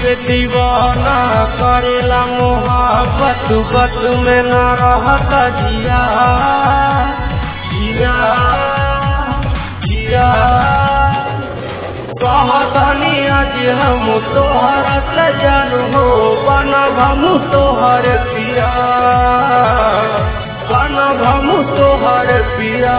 से दीवाना करेला मोहब्बत बत में न रहता जिया जिया जिया कहतनी आज हम तोहर से जानू हो बनब हम तोहर पिया बनब हम तोहर पिया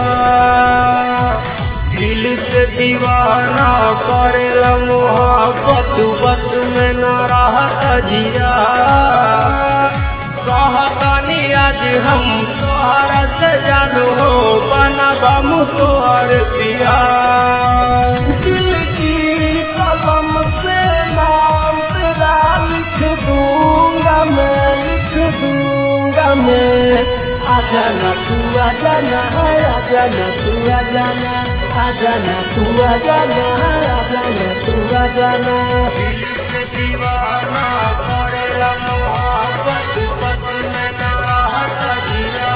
दिल से दीवाना करेला मोहब्बत बत में न रहता जिया कहतनी आज हम तोहर से जानू हो बनब हम तोहर पिया दिल की कलम से नाम तेरा लिख दूंगा मैं आजाना तू आजाना आजाना तू आजाना आजाना तू आजाना आजाना तू आजाना दिल से दीवाना करेला मोहब्बत बत में न रहता जिया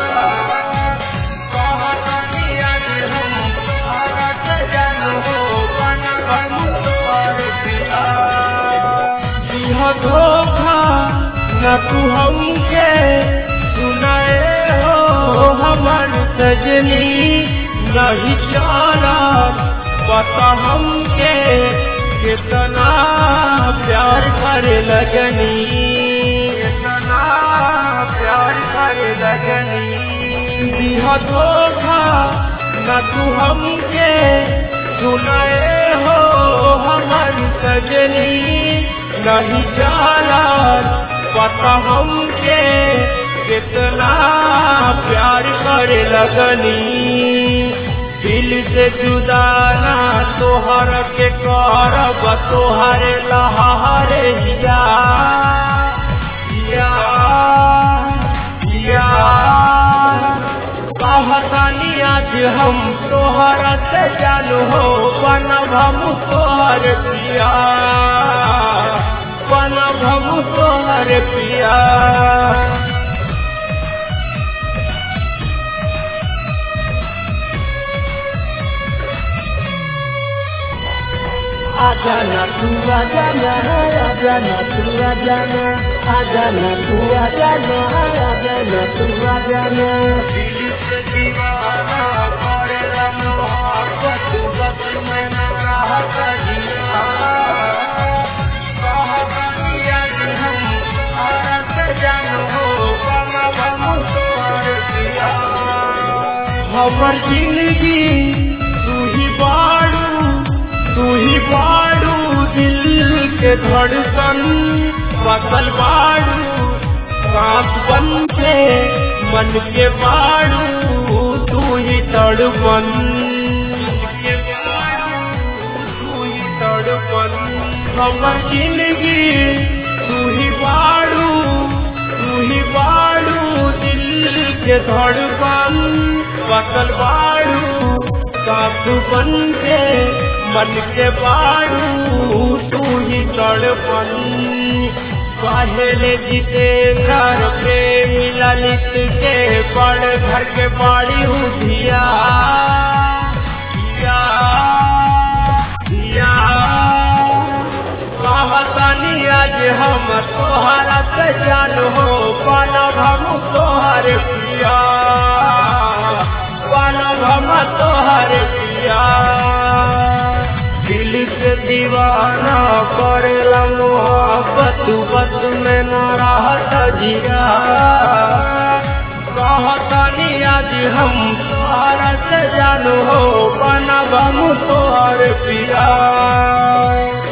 कहतनी आज हम तोहरा से जानू हो बनब हम तोहर पिया दिया धोखा न तू हमके सुनाए हो हमर सजनी नहीं चारा पता हमके कितना प्यार करे लगनी कितना प्यार करे लगनी दिया धोखा न तू हमके सुनाए हो हमर सजनी नहीं चारा पता हमके कितना प्यार करे लगनी दिल से जुदाना तोहर के करब तोहर लहारे जिया जिया जिया कहतनी आज हम तोहर से जानू हो बनब हम तोहर पिया बनब हम तोहर पिया आजाना तू आजाना आजाना तू आजाना आजाना तू आजाना आजाना तू आजाना दिल से दीवाना करेला मोहब्बत बत में न रहता जिया कहतनी आज हम तोहरा से जानू हो बनब हम तोहर पिया हमर जिंदगी तू ही बाड़ू दिल के धड़कन बसल बाड़ू सांस बन के मन के बाड़ू तू ही तड़पन तू ही तड़पन हमर जिंदगी तू ही बाड़ू दिल के धड़कन बसल बाड़ू सांस बन के मन के बाड़ू तू ही तड़पन पहले जितेंद्र प्रेमी ललित के बड़ घर के बाड़ी हूँ धिया धिया धिया कहतनी आज हम तोहरा से जानू हो बनब हम तोहर पिया बनब हम तोहर पिया दिल से दीवाना करेला मोहब्बत बत में न रहता जिया कहतनी आज हम तोहरा से जानू हो बनब हम तोहर पिया।